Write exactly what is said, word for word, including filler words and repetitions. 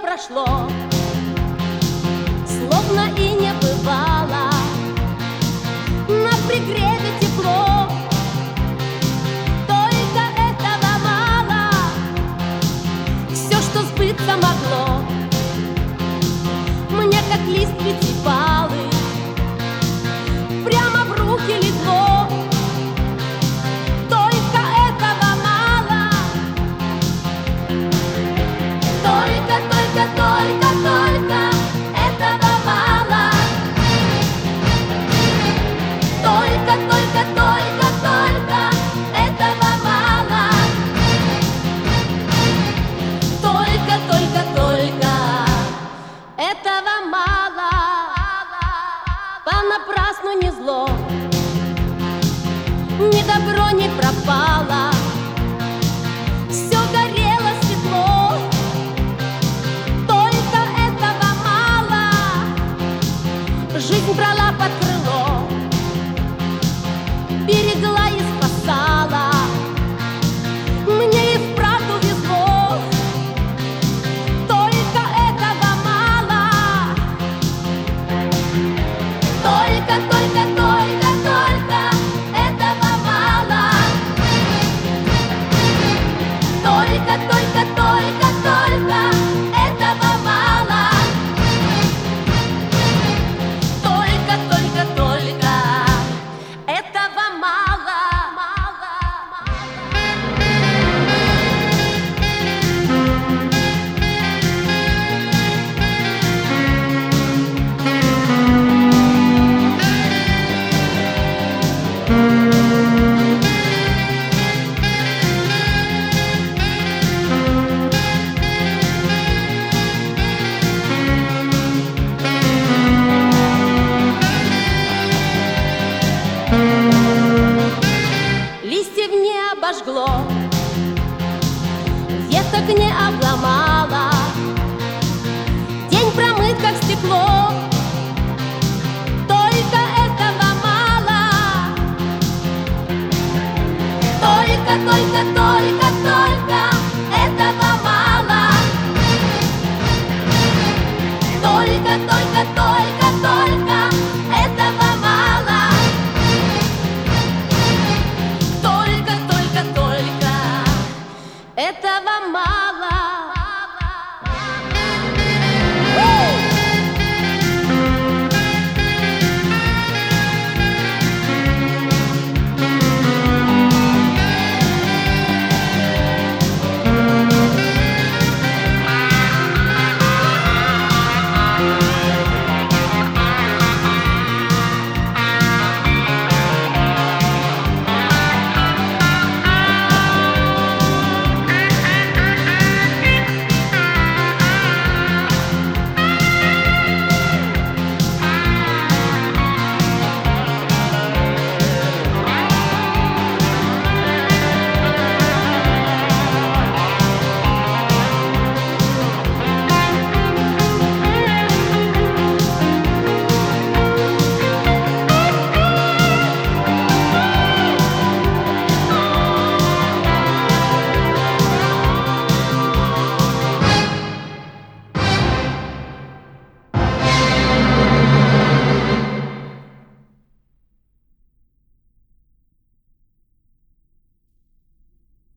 прошло, словно и не бывало. На пригреве тепло, только этого мало. Все, что сбыться могло, мне как лист пятипалый прямо в руки легло. Только этого мало. Только, только, только, только этого мало. Только, только, только, только этого мало. Только, только, только этого мало. Понапрасну не зло, ни добро не пропало. Все горело светло, только этого мало. Жизнь брала под крыло, берегла и спасала. Мне и вправду везло, только этого мало. Только, только, только, только этого мало. Только, только, только, только этого мало. Только, только, только этого мало. Листьев не обожгло, веток не обломало. День промыт, как стекло, только этого мало. Только, только, только, только